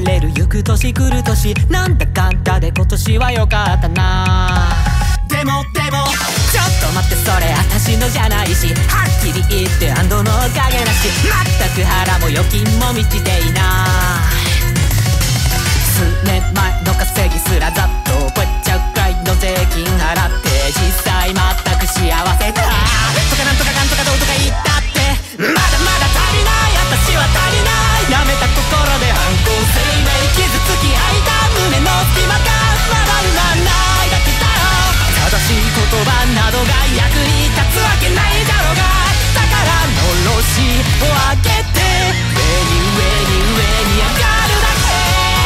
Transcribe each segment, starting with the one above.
れる行く年来る年、なんだかんだで今年は良かったな。でもちょっと待って、それ私のじゃないし、はっきり言って安堵の影なし、まったく腹も預金も満ちていない。数年前の稼ぎすらざっと覚えちゃうくらいの税金払って、実際全く幸せだとかなんとかかんとかどうとか言ったって、まだまだ足りない、私は足りない。舐めた心で反抗生命、傷つき開いた胸の隙間がまだ埋まんないだけだよ。正しい言葉などが役に立つわけないだろうが、だからのろしを上げて上に上に上に上がるだけ。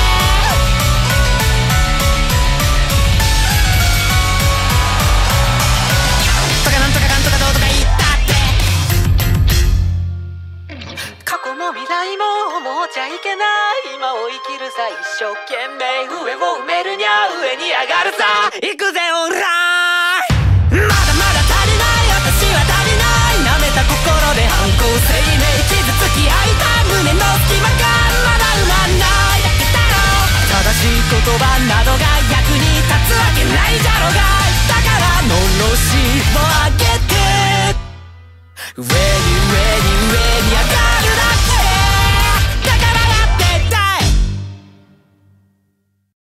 とかなんとかかんとかどうとか言ったって、過去も未来も思っちゃいけない。今を生きるさ、一生懸命上を埋めるにゃ上に上がるさ。行くぜオーライ、まだまだ足りない、私は足りない。舐めた心で反抗生命、傷つき開いた胸の隙間がまだ埋まんないだけだよ。正しい言葉などが役に立つわけないじゃろうが、だからのろしを上げて上